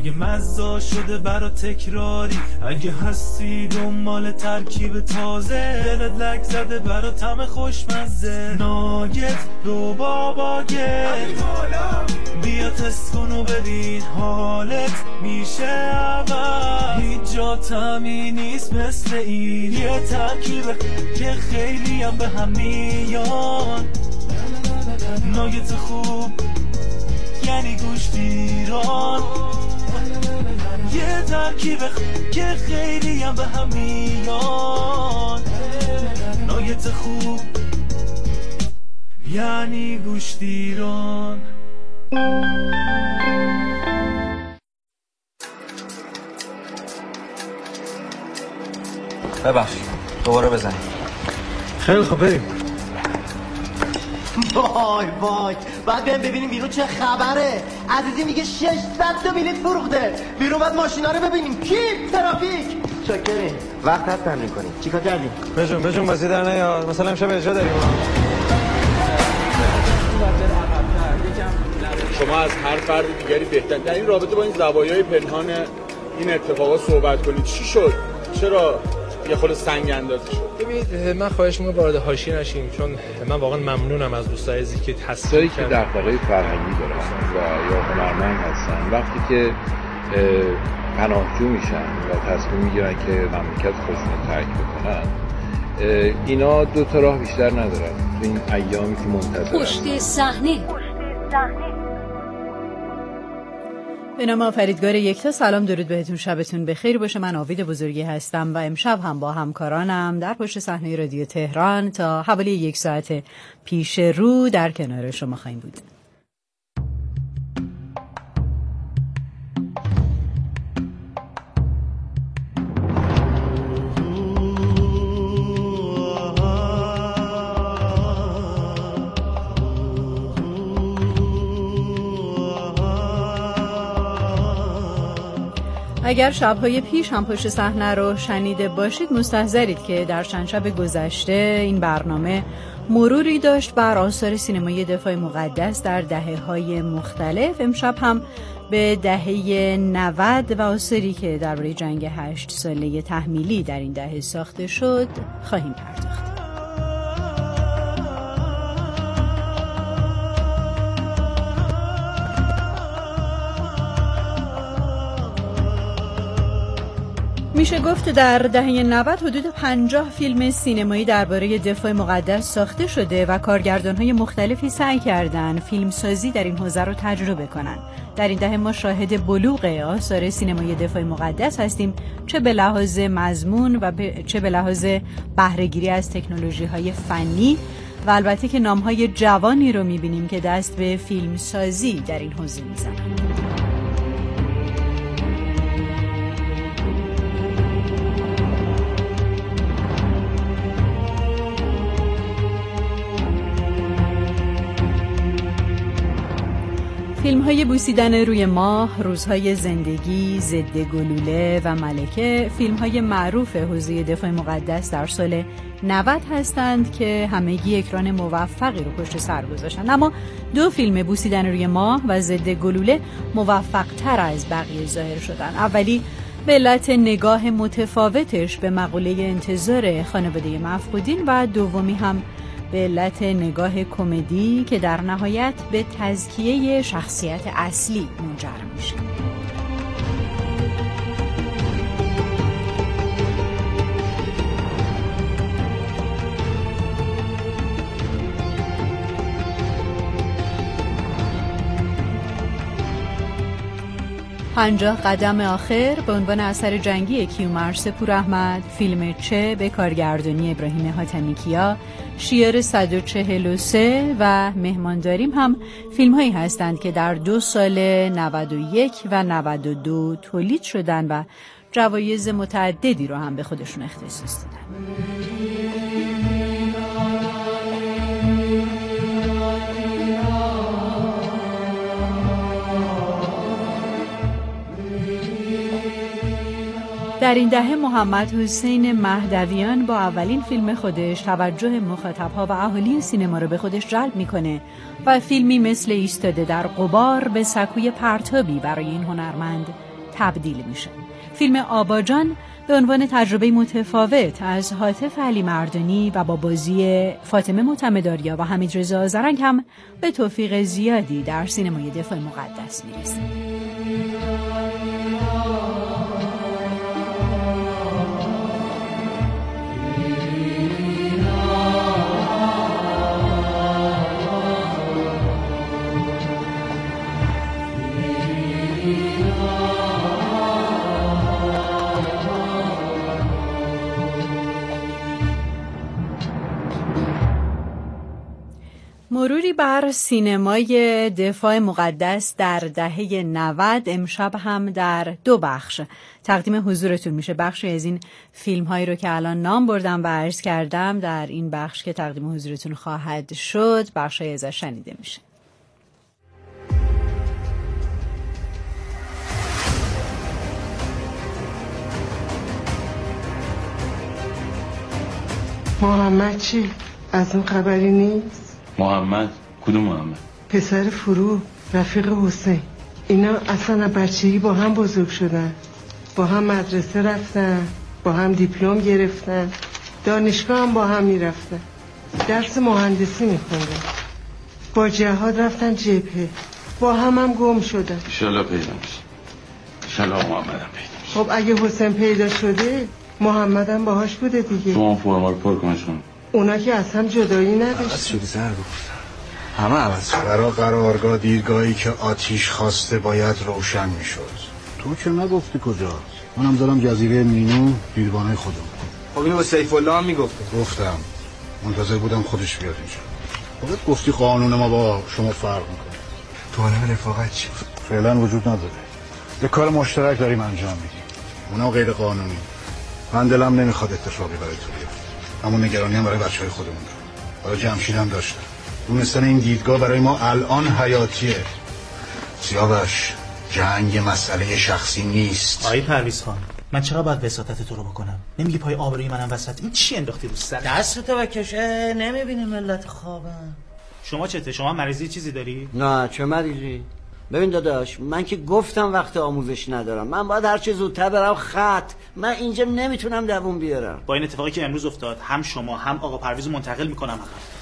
اگه مزه شده برا تکراری، اگه هستی دنبال ترکیب تازه، دلت لک زده برا طعم خوشمزه، ناگت رو باباگت بیا تست کن و ببین حالت میشه اول. هیچ جا طعمی نیست مثل این، یه ترکیبه که خیلی هم به هم میان. ناگت خوب یعنی گوشتیران، یه ترکیبه که خیلی هم به هم میان. ناگت خوب یعنی گوشتیران. ببخشید دوباره بزنید. خیلی خوب بریم. وای وای بعد بریم ببینیم بیرون چه خبره. عزیزی میگه 600 تا بلیط فروخته. بیرون بعد ماشینا رو ببینیم. کی؟ ترافیک. چاکرین. وقت هست تمرین کنیم. چیکار کردیم؟ بجون بازی در نیار. مثلا امشب اجرا داریم. شما از هر فرد دیگری بهتر در این رابطه با این زوایای پنهان این اتفاقات صحبت کنید. چی شد؟ چرا یه خود سنگ اندازی شد؟ ببینید من خواهش می‌کنم وارد حاشیه نشیم، چون من واقعا ممنونم از دوستای عزیزی که کسایی که دغدغه فرهنگی دارن و یا هنرمند هستن، وقتی که پناهجو میشن و تصمیم میگیرن که مملکت خودشون رو ترک بکنن، اینا دو تا راه بیشتر ندارن تو این ایامی که منتظرن. پشت صحنه. به نام آفریدگار یکتا، سلام درود بهتون، شبتون بخیر باشه. من آوید بزرگی هستم و امشب هم با همکارانم در پشت صحنه رادیو تهران تا حوالی 1 ساعت پیش رو در کنار شما خواهیم بود. اگر شب‌های پیش هم پشت صحنه رو شنیده باشید مستحضرید که در چند شب گذشته این برنامه مروری داشت بر آثار سینمای دفاع مقدس در دهه‌های مختلف. امشب هم به دهه 90 و آثاری که درباره جنگ 8 ساله تحمیلی در این دهه ساخته شد خواهیم پرداخت. میشه گفت در دهه 90 حدود 50 فیلم سینمایی درباره دفاع مقدس ساخته شده و کارگردان‌های مختلفی سعی کردن فیلمسازی در این حوزه رو تجربه کنن. در این دهه ما شاهد بلوغ آثار سینمایی دفاع مقدس هستیم، چه به لحاظ مضمون و چه به لحاظ بهره‌گیری از تکنولوژی‌های فنی و البته که نام‌های جوانی رو می‌بینیم که دست به فیلمسازی در این حوزه می‌زنن. فیلم‌های بوسیدن روی ماه، روزهای زندگی، ضد گلوله و ملکه فیلم‌های معروف حوزه دفاع مقدس در سال 90 هستند که همگی اکران موفقی رو پشت سر گذاشتند. اما 2 فیلم بوسیدن روی ماه و ضد گلوله موفق‌تر از بقیه ظاهر شدند. اولی به علت نگاه متفاوتش به مقوله انتظار خانواده مفقودین و دومی هم به علت نگاه کمدی که در نهایت به تزکیه شخصیت اصلی منجر میشه. پنجاه قدم آخر به عنوان اثر جنگی کیومرث پوراحمد، فیلم چه به کارگردانی ابراهیم حاتمی‌کیا، شیار 143 و مهمانداریم هم فیلم هایی هستند که در 2 سال 91 و 92 تولید شدن و جوایز متعددی رو هم به خودشون اختصاص دادن. در این دهه محمد حسین مهدویان با اولین فیلم خودش توجه مخاطب‌ها و اهالی سینما رو به خودش جلب می‌کنه و فیلمی مثل ایستاده در غبار به سکوی پرتابی برای این هنرمند تبدیل میشه. فیلم آباجان به عنوان تجربه متفاوت از هاتف علی مردانی و با بازی فاطمه معتمدآریا و حمیدرضا زرنگ هم به توفیق زیادی در سینمای دفاع مقدس میرسه. مروری بر سینمای دفاع مقدس در دهه 90 امشب هم در 2 بخش تقدیم حضورتون میشه. بخشی از این فیلم هایی رو که الان نام بردم و عرض کردم در این بخش که تقدیم حضورتون خواهد شد بخشی ازش شنیده میشه. محمد چی؟ از اون خبری نیست؟ محمد؟ کدوم محمد؟ پسر فرو، رفیق حسین. اینا اصلا بچگی با هم بزرگ شدن، با هم مدرسه رفتن، با هم دیپلم گرفتن، دانشگاه هم با هم میرفتن، درس مهندسی میخوندن، با جهاد رفتن جبهه، با هم گم شدن. انشالله پیدا میشه، انشالله محمدم پیدا میشه. خب اگه حسین پیدا شده محمدم باهاش بوده دیگه. شما فرما رو پر کنشون. اونا که از هم جدایی نداشتن. عوض شدی سر گفتم، همه عوض شد. برای قرارگاه دیرگاهی که آتیش خواسته باید روشن میشد. تو که نگفتی کجاست؟ منم دارم جزیره مینو دیروانه خودم. خب اینو با سیف الله هم میگفتی. گفتم منتظر بودم خودش بیاد اینجا. خودت گفتی قانون ما با شما فرق میکنه. تو عالم رفاقت چی؟ فعلا وجود نداره. یه کار مشترک داریم انجام میدیم، اونا غیر قانونی. من دلم نمیخواد اتفاقی برای تو بیفته، اما نگرانی هم برای بچهای خودمون دارم. برای جمشید هم داشتم. دونستن این دیدگاه برای ما الان حیاتیه. سیاوش، جنگ مسئله شخصی نیست. آقای پرویز خان، من چرا باید وساطت تو رو بکنم؟ نمیگی پای آبروی منم وسط؟ این چی انداختی رو سر؟ دستتو بکش، نمیبینی ملت خوابن. شما چته؟ شما مریضی چیزی داری؟ نه چه مریضی؟ ببین داداش، من که گفتم وقت آموزش ندارم، من باید هر چه زودتر برم خط. من اینجا نمیتونم دووم بیارم. با این اتفاقی که امروز افتاد هم شما هم آقا پرویز منتقل میکنم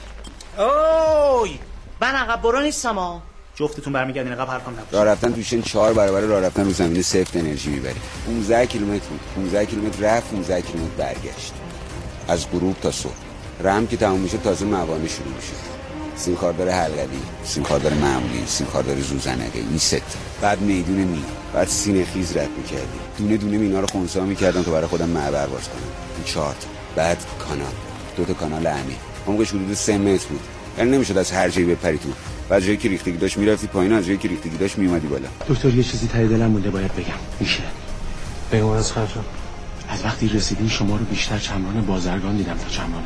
عقب. اوی من عقب برو نیستم ها. جفتتون برمیگردین عقب، حرفم نباشه. راه رفتن توشن 4 برابر راه رفتن رو زمین سفت انرژی میبری. 15 کیلومتر بود، 15 کیلومتر رفت، 15 کیلومتر برگشت، از غروب تا صبح. رم که تموم میشه تازه موانع شروع میشه. سیم خاردار حلقوی، سیم خاردار معمولی، سیم خاردار زوزنقه، این ست. بعد میدون مین، بعد سینه خیز رد میکردیم، دونه دونه مینا رو خنثی میکردم تا برای خودم معبر باز کنم. این 4 بعد کانال، 2 تا کانال عمیق، عمقش حدود 3 متر بود. یعنی نمیشد از هر جایی بپری تو. از جایی که ریختگی داشت میرفتی پایین، از جایی که ریختگی داشت میومدی بالا. دکتر یه چیزی ته دلم مونده باید بگم. میشه بگم از خرجم؟ از وقتی رسیدین شما رو بیشتر چمران بازرگان دیدم تا چمران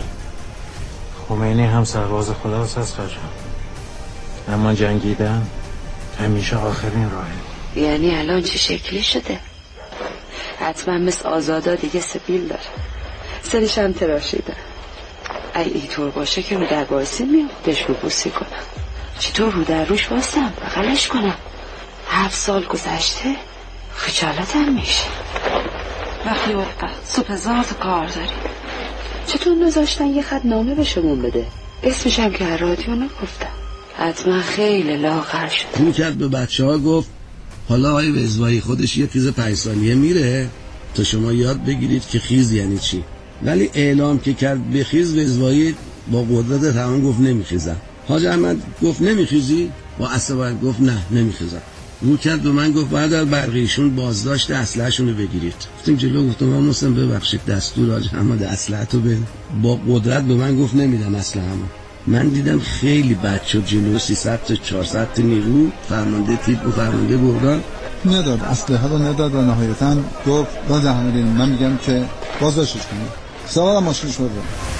خمینی هم سرباز خداست از خرجم، اما جنگیدن همیشه آخرین راهه. یعنی الان چه شکلی شده؟ حتما مثل آزادا دیگه سبیل داره، سرش هم تراشیده. ای اینطور باشه که رو در باسی میام بهش رو بوسی کنم. چطور رو در روش باستم بغلش کنم؟ 7 سال گذشته خجالتم میشه. وقتی وقت صبح هزار تا کار داری، چطور نذاشتن یه خط نامه به شمون بده؟ اسمش هم که رادیو نگفتم. حتما خیلی لاغر شد. رو کرد به بچه ها گفت حالا آقای وزوایی خودش یه خیز 5 ثانیه میره تا شما یاد بگیرید که خیز یعنی چی. ولی اعلام که کرد به خیز، وزوایی با قدرت تمام گفت نمیخیزم. حاج احمد گفت نمیخیزی؟ با عصبانیت گفت نه نمیخیزم. رو کرد به من گفت باید از برقیشون بازداشت اسلحه‌شون رو بگیرید. گفتیم جلو، گفتم من مسلم ببخشید دستور حاج احمد اسلحه‌تو به. با قدرت به من گفت نمیدم اسلحه‌مو. من دیدم خیلی بد شد جلو 300 تا 400 تا نیرو فرمانده تیپ و فرمانده بردان نداد، اسلحه رو نداد و نهایتاً گفت باز همه من میگم که بازداشتش کنید. سوار ماشینش برد.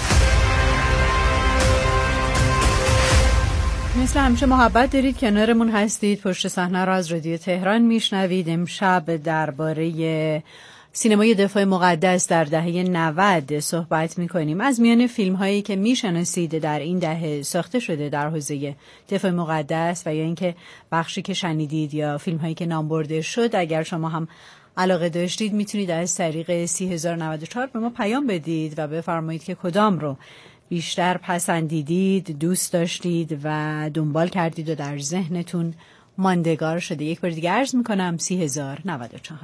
مثل همیشه محبت دارید، کنارمون هستید، پشت صحنه رو از رادیو تهران میشنوید. امشب درباره سینمای دفاع مقدس در دهه 90 صحبت می‌کنیم. از میان فیلم‌هایی که می‌شناسید در این دهه ساخته شده در حوزه دفاع مقدس و یا اینکه بخشی که شنیدید یا فیلم‌هایی که نام برده شد، اگر شما هم علاقه داشتید میتونید از طریق 30094 به ما پیام بدید و بفرمایید که کدام رو بیشتر پسندیدید، دوست داشتید و دنبال کردید و در ذهنتون ماندگار شده. یک بار دیگه عرض میکنم 30094.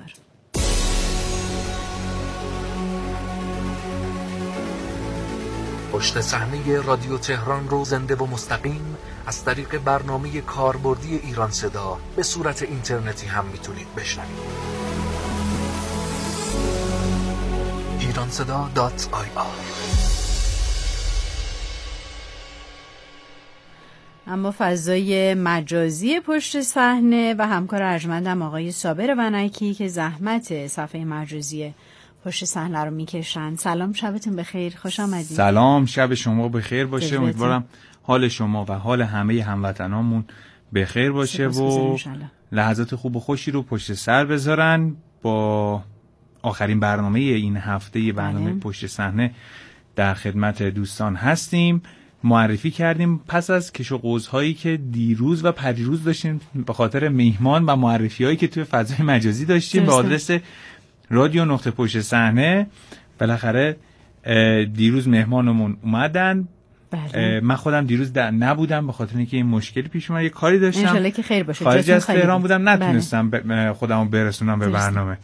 پشت صحنه رادیو تهران رو زنده و مستقیم از طریق برنامه کاربردی ایران صدا به صورت اینترنتی هم میتونید بشنوید. ایرانصدا.ir. اما فضای مجازی پشت صحنه و همکار ارجمندم آقای صابر ونکی که زحمت صفحه مجازی پشت صحنه رو میکشن. سلام، شبتون بخیر، خوش آمدید. سلام، شب شما بخیر باشه. امیدوارم حال شما و حال همه هموطنامون بخیر باشه و لحظات خوب و خوشی رو پشت سر بذارن. با آخرین برنامه این هفته برنامه پشت صحنه در خدمت دوستان هستیم. معرفی کردیم پس از کش و قوزهایی که دیروز و پریروز داشتیم به خاطر میهمان و معرفی هایی که توی فضای مجازی داشتیم به آدرس رادیو نقطه پشت صحنه. بالاخره دیروز مهمانمون اومدن. من خودم دیروز نبودم به خاطر اینکه این مشکلی پیش اومد، یه کاری داشتم ان شاءالله که خیر باشه. خارج از تهران بودم، نتونستم خودمو برسونم به برنامه.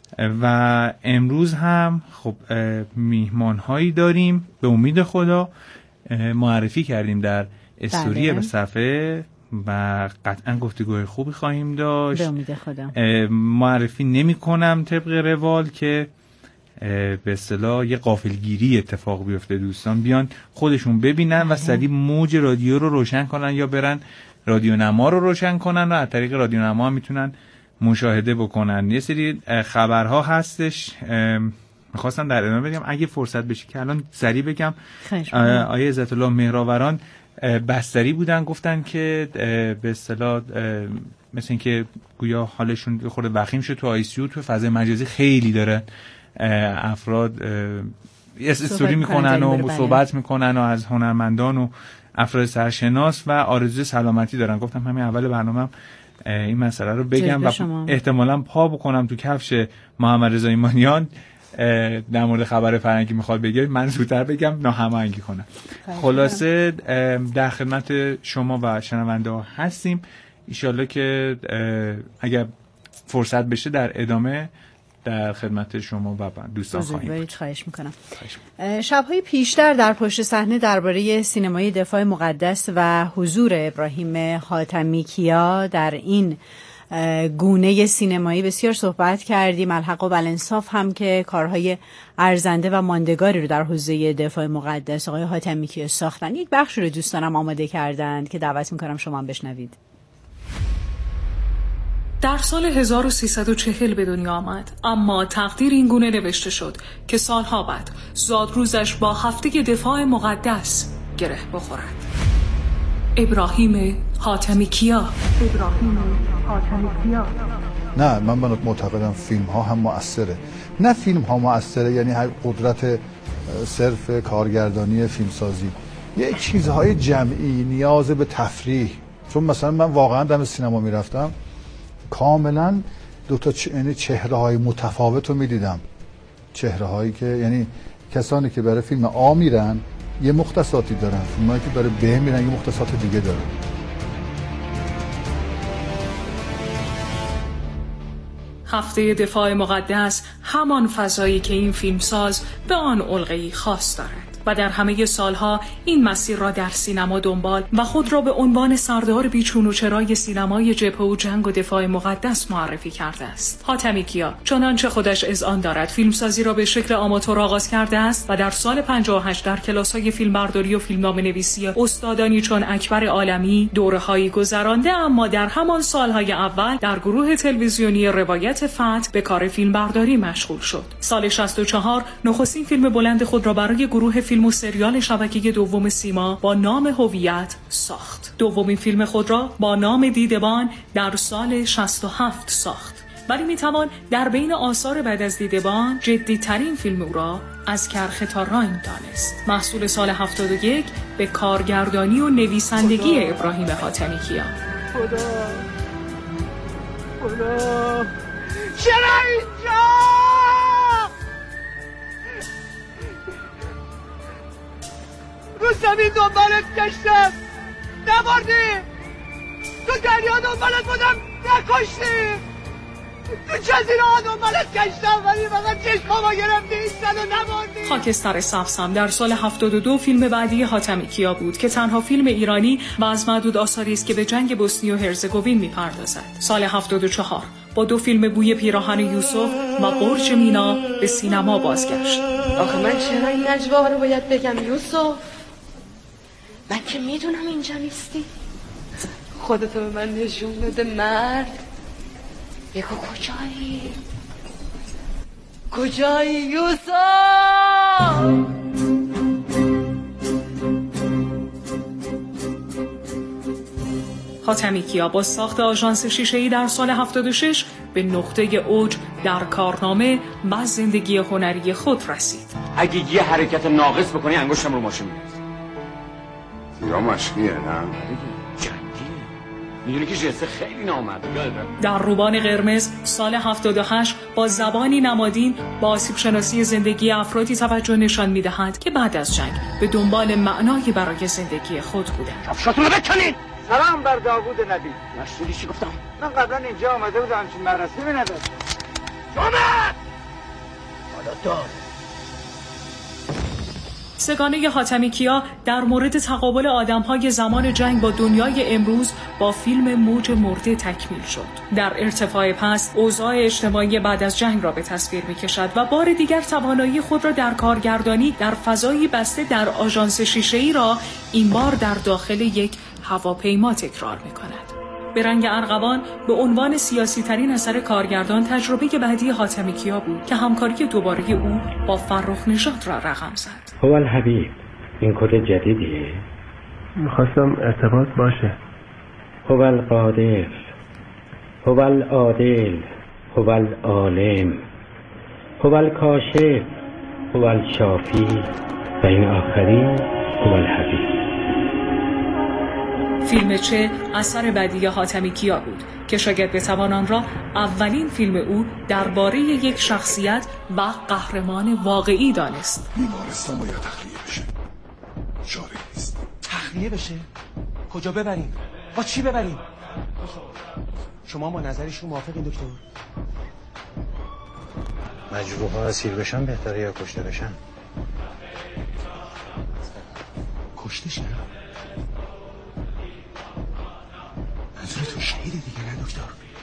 و امروز هم خب میهمان هایی داریم به امید خدا. معرفی کردیم در استوری به صفحه و قطعا گفتگوی خوبی خواهیم داشت به امید خدا. معرفی نمی کنم طبق روال که به اصطلاح یه غافلگیری اتفاق بیفته، دوستان بیان خودشون ببینن و سریع موج رادیو رو روشن کنن یا برن رادیو نما رو روشن کنن و از طریق رادیو نما هم میتونن مشاهده بکنن. یه سری خبرها هستش میخواستم در ادامه بگم اگه فرصت بشه که الان سریع بگم. آیه عزت الله مهرآوران بستری بودن، گفتن که به اصطلاح مثل این که گویا حالشون خورده وخیم شد تو ICU. تو فضای مجازی خیلی داره افراد استوری میکنن و صحبت میکنن و از هنرمندان و افراد سرشناس و آرزوی سلامتی دارن. گفتم همین اول برنامه این مسئله رو بگم و احتمالاً پا بکنم تو کفش محمد رضا ایمانیان در مورد خبر فرنگی میخواد بگه، من زودتر بگم ناهماهنگی کنم. خلاصه در خدمت شما و شنونده ها هستیم. انشالله که اگر فرصت بشه در ادامه در خدمت شما و دوستان خواهیم بود. خواهش میکنم. شب‌های پیشتر در پشت صحنه درباره سینمای دفاع مقدس و حضور ابراهیم حاتمی کیا در این گونه سینمایی بسیار صحبت کردیم. الحق و بالانصاف هم که کارهای ارزنده و ماندگاری رو در حوزه دفاع مقدس آقای حاتمی کیا ساختن. یک بخش رو دوستانم آماده کردند که دعوت میکنم شما هم بشنوید. در سال 1340 به دنیا آمد، اما تقدیر این گونه نوشته شد که سالها بعد زادروزش با هفته دفاع مقدس گره بخورد. ابراهیم حاتمی کیا. نه، من معتقدم فیلم ها هم مؤثره. نه فیلم ها مؤثره یعنی قدرت صرف کارگردانی فیلمسازی، یه چیزهای جمعی نیاز به تفریح. چون مثلا من واقعا دم سینما میرفتم کاملا دو تا چهره های متفاوت رو میدیدم. چهره هایی که یعنی کسانی که برای فیلم آ میرن یه مختصاتی دارن، اونایی که برای ب میرن یه مختصات دیگه دارن. هفته دفاع مقدس همان فضایی که این فیلمساز به آن علقه‌ای خاص دارد و در همه سالها این مسیر را در سینما دنبال و خود را به عنوان سردار بیچون و چرای سینمای جبهه و جنگ و دفاع مقدس معرفی کرده است. حاتمی کیا چنانچه خودش اذعان دارد فیلمسازی را به شکل آماتور آغاز کرده است و در سال 58 در کلاس‌های فیلمبرداری و فیلمنامه‌نویسی استادانی چون اکبر عالمی دوره‌هایی گذرانده، اما در همان سالهای اول در گروه تلویزیونی روایت فتح به کار فیلمبرداری مشغول شد. سال 64 نخستین فیلم بلند خود را برای گروه فیلم و سریال شبکه دوم سیما با نام هویت ساخت. دومین فیلم خود را با نام دیدبان در سال 67 ساخت. ولی میتوان در بین آثار بعد از دیدبان جدی‌ترین فیلم او را از کرخه تا راین دانست. محصول سال 71 به کارگردانی و نویسندگی ابراهیم حاتمی کیا. خدا چرا اینجا؟ رو زمین دنبالت گشتم نبردی، تو دریا دنبالت بودم نکشتی، تو جزیره ها دنبالت گشتم ولی فقط چشمامو گرفتی ایستاد و نبردی. خاکستر سبزم در سال 72 فیلم بعدی حاتمی کیا بود که تنها فیلم ایرانی و از معدود آثاری است که به جنگ بوسنی و هرزگوین میپردازد. سال 74 با 2 فیلم بوی پیراهن یوسف و برج مینا به سینما بازگشت. آخه من چرا این نجوا رو باید بگم یوسف؟ من که میدونم اینجا نیستی. خودتو به من نشون بده مرد. بگو کجایی یوسف؟ حاتمی کیا با ساخت آژانس شیشه‌ای در سال 76 به نقطه اوج در کارنامه و زندگی هنری خود رسید. اگه یه حرکت ناقص بکنی انگشتم رو ماشین می‌ریزی. ایران مشکیه نه؟ میدونی که جسه خیلی نامرده. در روبان قرمز سال 78 با زبانی نمادین با آسیب شناسی زندگی افرادی توجه نشان می‌دهند که بعد از جنگ به دنبال معنایی برای زندگی خود بودند. کفشاتون رو بکنید. سلام بر داوود نبی. نشنیدی چی گفتم؟ من قبلا اینجا آمده بودم همچین مراسمی نداشت. جامعه! حالا دار. سگانه حاتمی کیا در مورد تقابل آدم‌های زمان جنگ با دنیای امروز با فیلم موج مرده تکمیل شد. در ارتفاع پست اوضاع اجتماعی بعد از جنگ را به تصویر می‌کشد و بار دیگر توانایی خود را در کارگردانی در فضایی بسته در آژانس شیشه‌ای را این بار در داخل یک هواپیما تکرار می‌کند. به رنگ ارغوان به عنوان سیاسی ترین اثر کارگردان تجربه بعدی حاتمی کیا بود که همکاری دوباره او با فرخ نژاد را رقم زد. هو الحبیب این کد جدیدیه؟ میخواستم ارتباط باشه. هو القادر هو العادل هو العالم هو الکاشف هو الشافی و این آخری هو الحبیب. فیلم چه اثر بعدی حاتمی کیا بود که شاید بتوان آن را اولین فیلم او درباره یک شخصیت و قهرمان واقعی دانست. بیمارستان باید تخلیه بشه. چاره نیست. تخلیه بشه؟ کجا ببریم؟ با چی ببریم؟ شما با نظرشون موافقین دکتر؟ مجروح‌ها اسیر بشن بهتره یا کشته بشن؟ کشته شن؟ منظورتون شهیده دیگه نه دکتر؟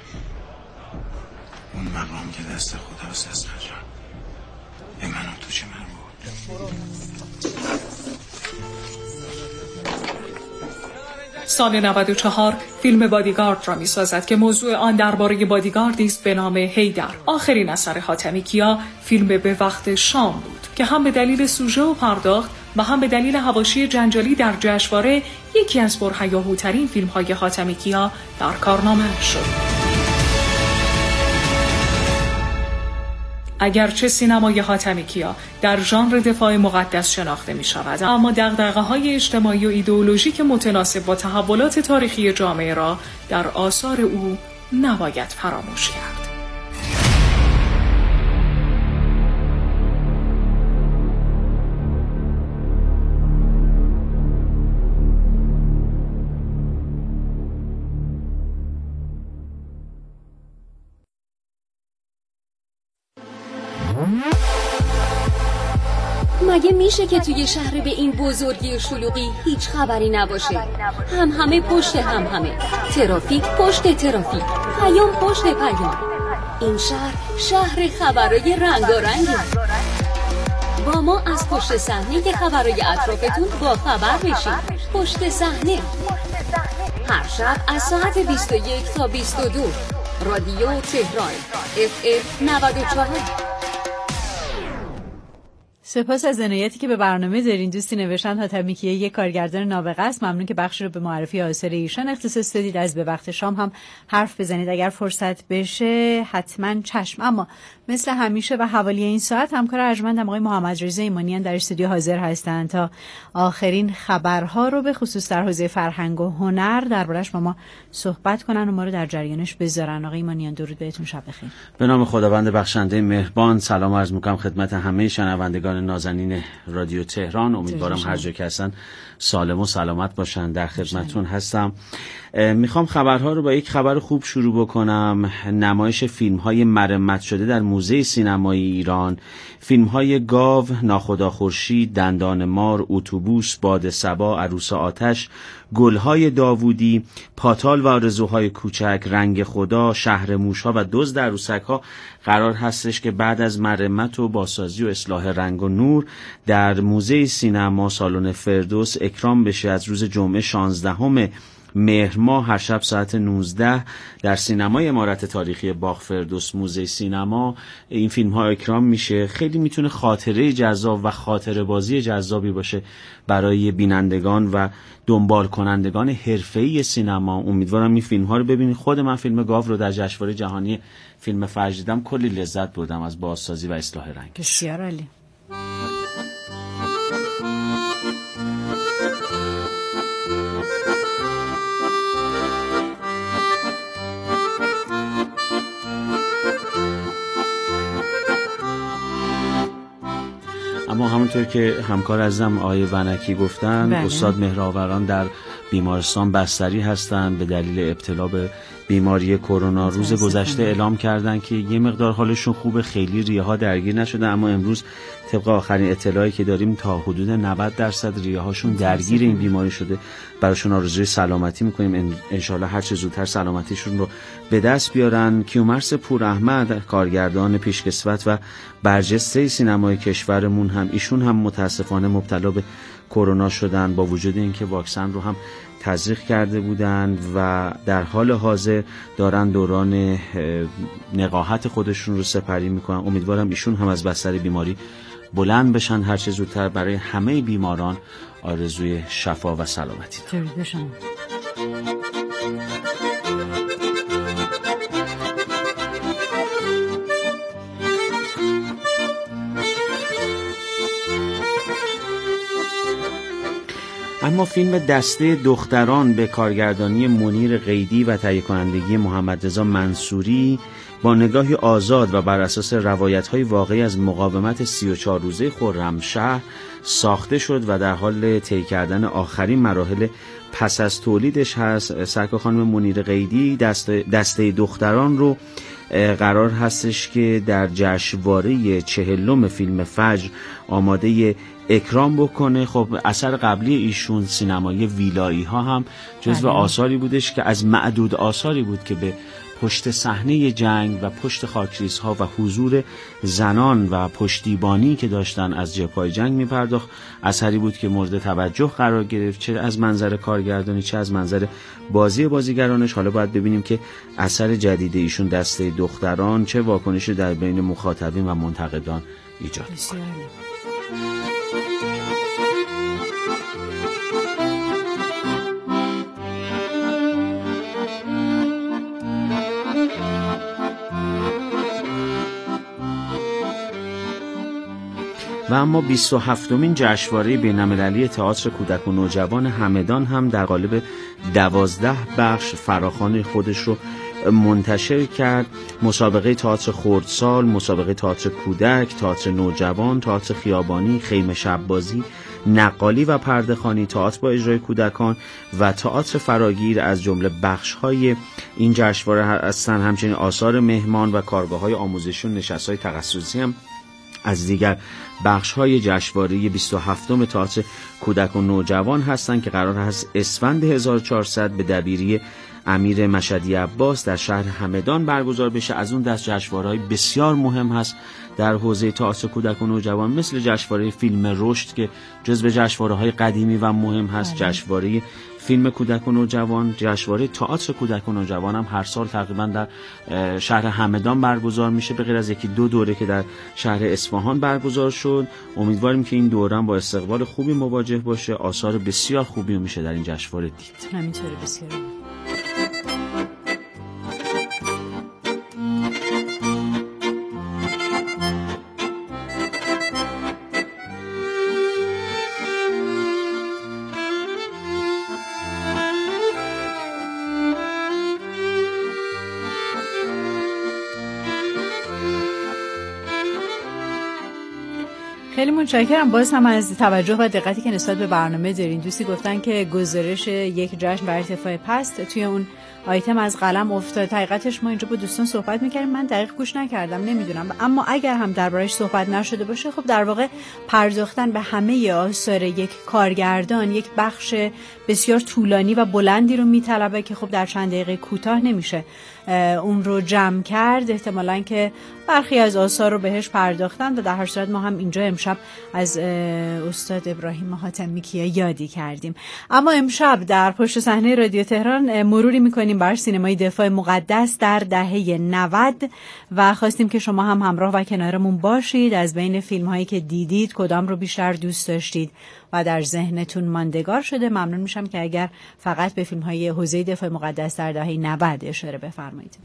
اون مقام که دست خداست از جان. به من و تو چه مربوط؟ سال 94 فیلم بادیگارد را می سازد که موضوع آن درباره بادیگاردی است به نام هیدر. آخرین اثر حاتمی کیا فیلم به وقت شام بود که هم به دلیل سوژه و پرداخت و هم به دلیل حواشی جنجالی در جشنواره یکی از پرهیاهوترین فیلم‌های حاتمی کیا در کارنامه شد. اگرچه سینمای حاتمی کیا در ژانر دفاع مقدس شناخته می شود، اما دغدغه‌های اجتماعی و ایدئولوژیک متناسب با تحولات تاریخی جامعه را در آثار او نباید فراموش کرد. مگه میشه که توی شهر به این بزرگی و شلوغی هیچ خبری نباشه؟ همه پشت همه، ترافیک پشت ترافیک، پیام پشت پیام. این شهر خبرای رنگارنگه. با ما از پشت صحنه که خبرای اطرافتون با خبر بشید. پشت صحنه هر شب از ساعت 21 تا 22 رادیو تهران FM 94. سپاس از عنایتی که به برنامه دارین. دوستی نوشتن حاتمی که یک کارگردان نابغه است. ممنون که بخش رو به معرفی آثار ایشان اختصاص دادید. از به وقت شام هم حرف بزنید اگر فرصت بشه، حتما چشم. اما مثل همیشه و حوالی این ساعت همکار ارجمندم آقای محمد رضا ایمانیان در استودیو حاضر هستند تا آخرین خبرها رو به خصوص در حوزه فرهنگ و هنر دربارش با ما صحبت کنن و ما رو در جریانش بذارن. آقای ایمانیان درود بهتون، شب بخیر. به نام خداوند بخشنده مهربان، سلام عرض می‌کنم خدمت همه شنوندگان نازنین رادیو تهران. امیدوارم هر جا که هستن سالم و سلامت باشن. در خدمتتون هستم. میخوام خبرها رو با یک خبر خوب شروع بکنم. نمایش فیلم‌های مرمت شده در موزه سینمایی ایران، فیلم‌های گاو، ناخدا خورشید، دندان مار، اتوبوس، باد صبا، عروس آتش، گل‌های داوودی، پاتال و آرزوهای کوچک، رنگ خدا، شهر موش‌ها و دزد عروسک‌ها قرار هستش که بعد از مرمت و بازسازی و اصلاح رنگ و نور در موزه سینما سالن فردوس اکرام بشه. از روز جمعه 16 مهر ماه هر شب ساعت 19 در سینمای عمارت تاریخی باغ فردوس موزه سینما این فیلم ها اکرام میشه. خیلی میتونه خاطره جذاب و خاطره بازی جذابی باشه برای بینندگان و دنبال کنندگان حرفه‌ای سینما. امیدوارم این فیلم ها رو ببینید. خود من فیلم گاو رو در جشنواره جهانی فیلم فجر دیدم، کلی لذت بردم از بازسازی و اصلاح رنگ. بسیار عالی. اما همونطور که همکار عزیزم آقای ونکی گفتن، استاد مهرآوران در بیمارستان بستری هستند به دلیل ابتلا به بیماری کرونا. روز گذشته اعلام کردن که یه مقدار حالشون خوبه، خیلی ریه ها درگیر نشده، اما امروز طبق آخرین اطلاعی که داریم تا حدود 90% ریه هاشون درگیر این بیماری شده. براشون آرزوی سلامتی میکنیم، انشالله هر چه زودتر سلامتیشون رو به دست بیارن. کیومرث پور احمد، کارگردان پیشکسوت و برجسته سینمای کشورمون، هم ایشون هم متاسفانه مبتلا به کرونا شدن، با وجود اینکه واکسن رو هم تزریق کرده بودند و در حال حاضر دارن دوران نقاهت خودشون رو سپری میکنن. امیدوارم ایشون هم از بستر بیماری بلند بشن هر چه زودتر. برای همه بیماران آرزوی شفا و سلامتی دارم. اما فیلم دسته دختران به کارگردانی منیر قیدی و تهیه کنندگی محمد رضا منصوری با نگاهی آزاد و بر اساس روایت‌های واقعی از مقاومت 34 روزه خرمشهر ساخته شد و در حال طی کردن آخرین مراحل پس از تولیدش هست. سرکار خانم منیر قیدی دسته دختران رو قرار هستش که در جشنواره 40 فیلم فجر آماده اکرام بکنه. خب اثر قبلی ایشون سینمای ویلایی ها هم جزو آثاری بودش که از معدود آثاری بود که به پشت صحنه جنگ و پشت خاکریز ها و حضور زنان و پشتیبانی که داشتن از جبهه‌های جنگ می‌پرداخت. اثری بود که مورد توجه قرار گرفت، چه از منظر کارگردانی چه از منظر بازیگرانش. حالا باید ببینیم که اثر جدید ایشون دسته دختران چه واکنشی در بین مخاطبین و منتقدان ایجاد می‌کنه. و اما 27مین جشنواره بین‌المللی تئاتر کودک و نوجوان همدان هم در قالب 12 بخش فراخوان خودش رو منتشر کرد. مسابقه تئاتر خردسال، مسابقه تئاتر کودک، تئاتر نوجوان، تئاتر خیابانی، خیمه شب‌بازی، نقالی و پرده‌خوانی، تئاتر با اجرای کودکان و تئاتر فراگیر از جمله بخش‌های این جشنواره هستند. همچنین آثار مهمان و کارگاه‌های آموزشی و نشست‌های تخصصی هم از دیگر بخش‌های جشنواره 27م تئاتر کودک و نوجوان هستند که قرار است اسفند 1400 به دبیری امیر مشهدی عباس در شهر همدان برگزار بشه. از اون دست جشنواره‌های بسیار مهم هست در حوزه تئاتر کودک و نوجوان، مثل جشنواره فیلم رشد که جزو جشنواره‌های قدیمی و مهم هست، جشنواره فیلم کودک و نوجوان، جشنواره تئاتر کودک و نوجوان هم هر سال تقریبا در شهر همدان برگزار میشه، به غیر از یکی دو دوره که در شهر اصفهان برگزار شد. امیدواریم که این دوره هم با استقبال خوبی مواجه باشه. آثار بسیار خوبی میشه در این جشنواره دید. همینطوره. بسیار خیلی متشکرم باز هم از توجه و دقتی که نسبت به برنامه دارین. دوستی گفتن که گزارش یک جشن بر ارتفاع پست توی اون آیتم از قلم افتاد. حقیقتش ما اینجا با دوستان صحبت می‌کردیم، من دقیق گوش نکردم، نمیدونم، اما اگر هم دربارش صحبت نشده باشه، خب در واقع پرداختن به همه آثار یک کارگردان یک بخش بسیار طولانی و بلندی رو میطلبه که خب در چند دقیقه کوتاه نمیشه اون رو جمع کرد. احتمالاً که برخی از آثار رو بهش پرداختن و در هر صورت ما هم اینجا امشب از استاد ابراهیم حاتمی کیا یادی کردیم. اما امشب در پشت صحنه رادیو تهران مروری میکنیم بر سینمای دفاع مقدس در دهه 90 و خواستیم که شما هم همراه و کنارمون باشید. از بین فیلم هایی که دیدید کدام رو بیشتر دوست داشتید و در ذهنتون ماندگار شده؟ ممنون میشم که اگر فقط به فیلم های حوزه دفاع مقدس در دهه 90 اشاره بفرمایید.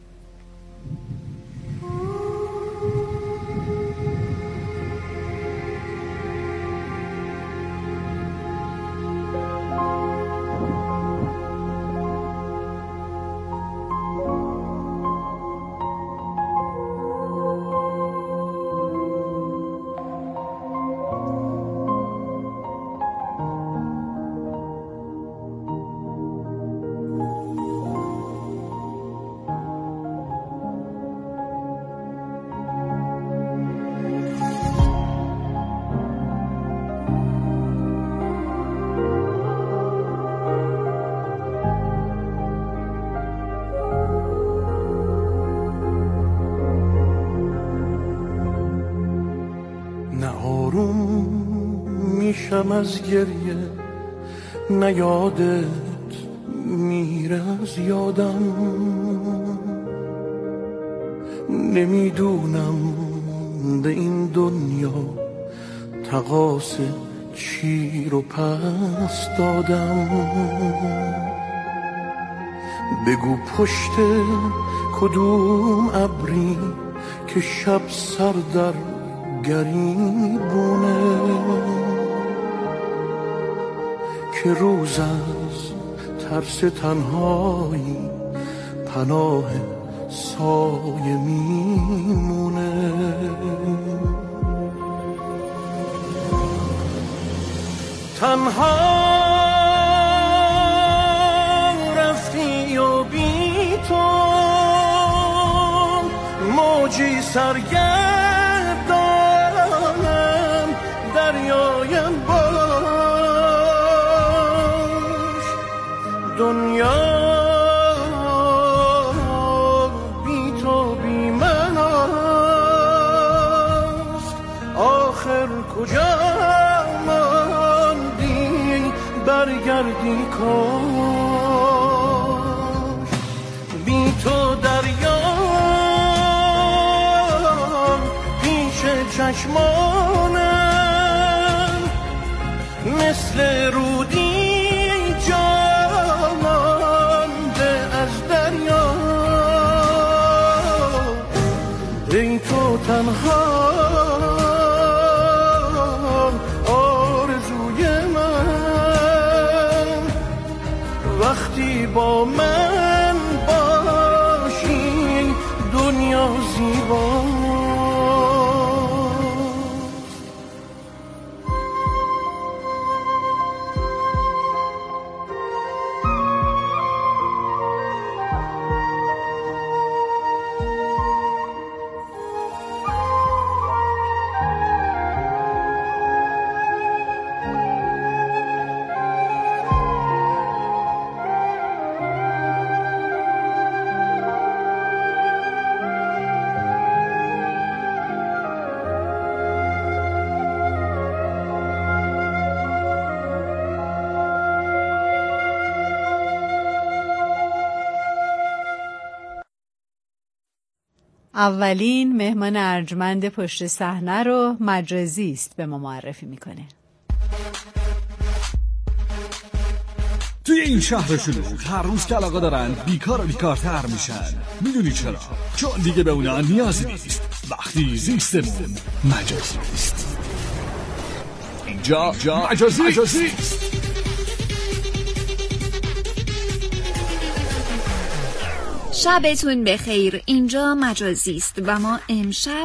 از گریه نه یادت میره از یادم، نمیدونم به این دنیا تقاص چی رو پس دادم. بگو پشت کدوم ابری که شب سر در گریبونه، که روز از ترس تنهایی پناه سایه میمونه. تنها رفتی و بی تو موجی سرگردانم دریایم دنیا بی تو بی من است، آخر کجا ماندی برگردی کاش. بی تو دریا پیش چشمانم مثل رودی تنها آرزوی من وقتی با من باشی دنیا زیبا. اولین مهمان ارجمند پشت صحنه رو مجازی است به ما معرفی میکنه. توی این شهر شلوغ هر روز که علاقه دارن بیکار و بیکارتر میشن. میدونی چرا؟ چون دیگه به اونا نیازی نیست وقتی زیستمون مجازی نیست. اینجا مجازی است. شبتون بخیر. اینجا مجازی است و ما امشب